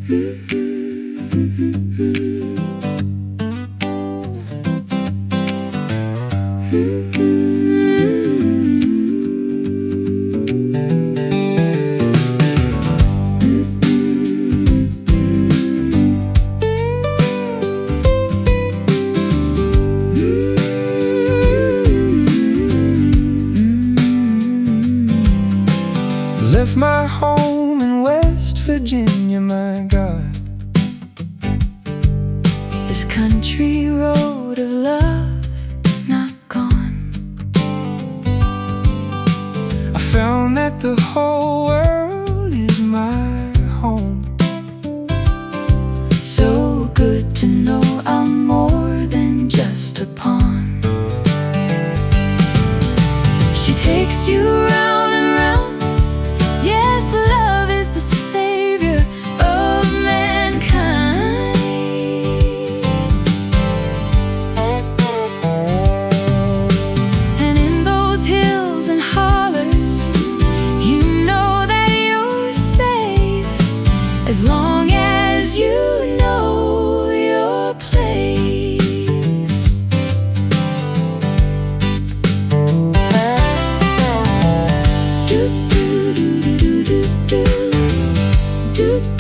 Left my home in West Virginia, my God. This country road of love not gone. I found that the whole world is my home. So good to know I'm more than just a pawn. She takes you round and round. Yes, love is the savior of mankind. And in those hills and hollers, you know that you're safe, as long as you know your place. Do do do do do do do.